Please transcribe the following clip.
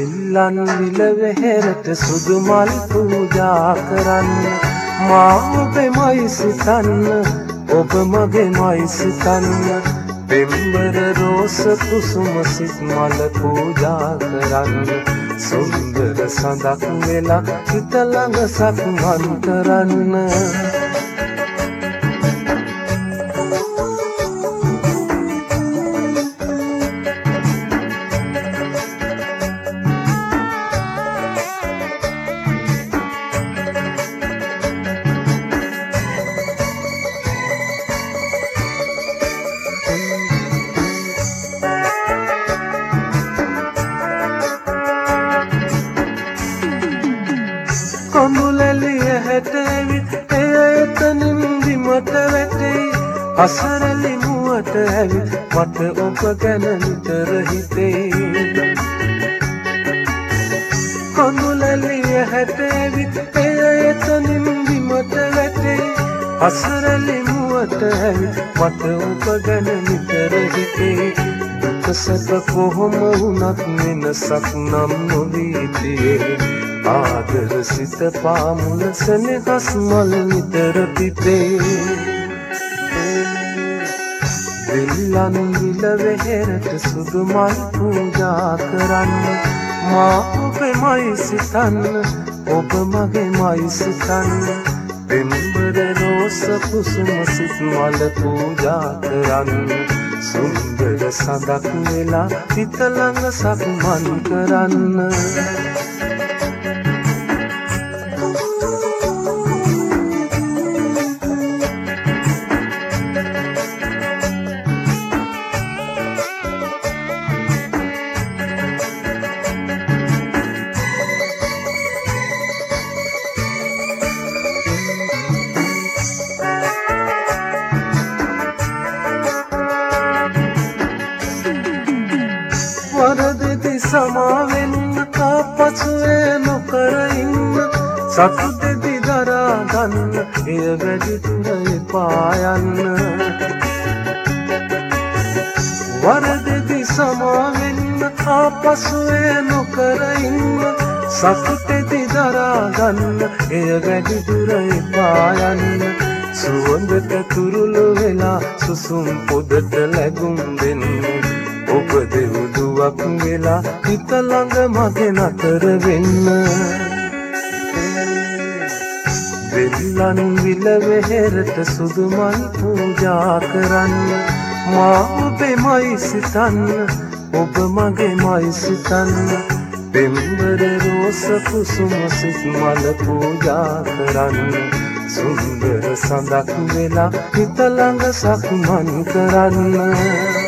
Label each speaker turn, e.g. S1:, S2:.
S1: විල්ලන් විල වෙහෙරට සුදු මල් පූජා කරන්න මා ඔබෙමයි සිතන්න ඔබ මගේමයි සිතන්න පෙම්බර රෝස කුසුම සිත් මල පූජා කරන්න සුන්දර සඳක් වෙලා හිත ළඟ සක්මන් කරන්න කොඳුලැලිය හැටවිත් එය එතනින් බිමට වැටෙයි අසරලි මුවට ඇවිත් මට ඔබ ගැන නිතර හිතෙයි කොඳුලැලිය හැටවිත් එය එතනින් බිමට වැටෙයි අසරලි මුවට ඇවිත් මට ඔබ ගැන නිතර හිතෙයි දුක සැප කොහොම වුණත් වෙනසක් නම් නොවී තියේ ආදර සිත පාමුල සෙනෙහස් මල් නිතර පිපේ විල්ලන් විල වෙහෙරට සුදු මල් පූජා කරන්න මා ඔබෙමයි සිතන්න ඔබ මගේමයි සිතන්න පෙම්බර රෝස කුසුම සිත් මල පූජා කරන්න සුන්දර සඳක් වෙලා හිත ළඟ සක්මන් කරන්න වරදෙදි සමාවෙන්න කාපසුවේ නොකර ඉන්න සතු දෙදි දරා ගන්න එය වැඩිදුර එපා යන්න වරදෙදි සමාවෙන්න කාපසුවේ නොකර ඉන්න සතු දෙදි දරා ගන්න එය වැඩිදුර එපා යන්න සුවඳට තුරුළු වෙලා සුසුම් පොදට ලැබුම් දෙන්න ඔබ දෙව්දුවක් වෙලා හිත ළඟ මගේ නතර වෙන්න විල්ලන් විල වෙහෙරට සුදු මල් පූජා කරන්න මා ඔබෙමයි සිතන්න ඔබ මගේමයි සිතන්න පෙම්බර රෝස කුසුම සිත් මල පූජා කරන්න සුන්දර සඳක් වෙලා හිත ළඟ සක්මන් කරන්න